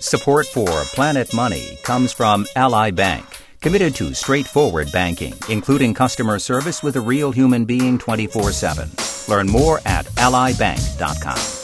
Support for Planet Money comes from Ally Bank, committed to straightforward banking, including customer service with a real human being 24/7. Learn more at allybank.com.